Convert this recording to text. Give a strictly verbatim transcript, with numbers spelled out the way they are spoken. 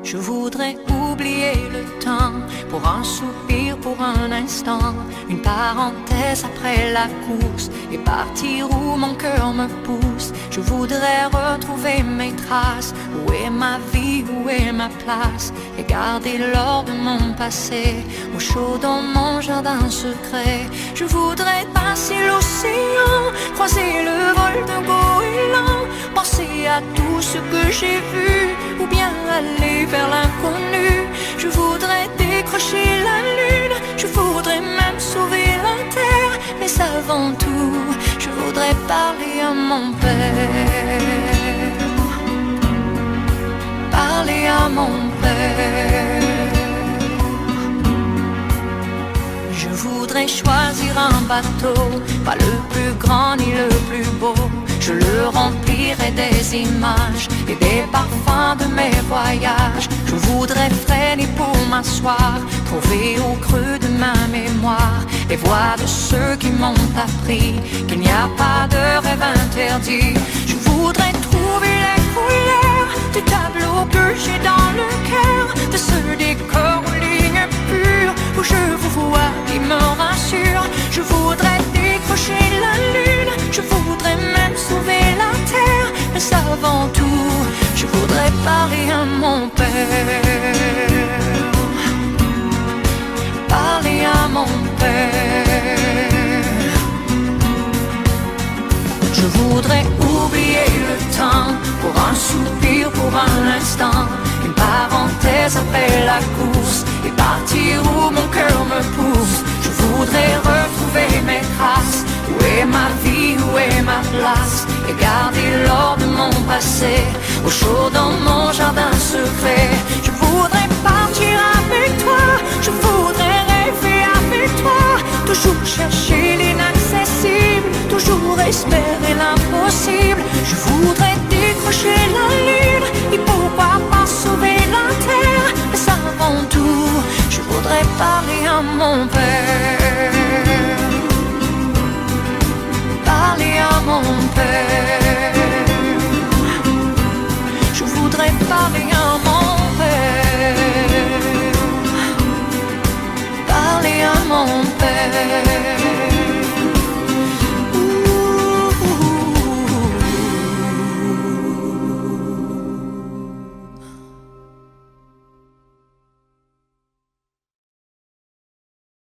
Je voudrais oublier le temps, pour un soupir, pour un instant, une parenthèse après la course, et partir où mon cœur me pousse. Je voudrais retrouver mes traces, où est ma vie, où est ma place, et garder l'or de mon passé, au chaud dans mon jardin secret. Je voudrais passer l'océan, croiser le vol de goéland, penser à tout ce que j'ai vu, ou bien aller vers l'inconnu. Je voudrais décrocher la lune, je voudrais même sauver la terre, mais avant tout, je voudrais parler à mon père. Parler à mon père. Je voudrais choisir un bateau, pas le plus grand ni le plus beau. Je le remplirai des images et des parfums de mes voyages. Je voudrais freiner pour m'asseoir, trouver au creux de ma mémoire les voix de ceux qui m'ont appris qu'il n'y a pas de rêve interdit. Je voudrais trouver les couleurs du tableau que j'ai dans le cœur, de ce décor aux lignes pures où je vous vois qui me rassure. Je voudrais décrocher la lune, je voudrais même sauver la terre, mais avant tout, je voudrais parler à mon père. Parler à mon père. Je voudrais oublier le temps, pour un soupir, pour un instant, une parenthèse après la course, et partir où mon cœur me pousse. Je voudrais retrouver mes traces, où est ma vie, où est ma place, et garder l'or de mon passé, au chaud dans mon jardin secret. Je voudrais partir avec toi, je voudrais rêver avec toi, toujours chercher l'inaccessible, toujours espérer l'impossible. Je voudrais décrocher la lune, et pourquoi pas sauver la terre, mais avant tout, je voudrais parler à mon père.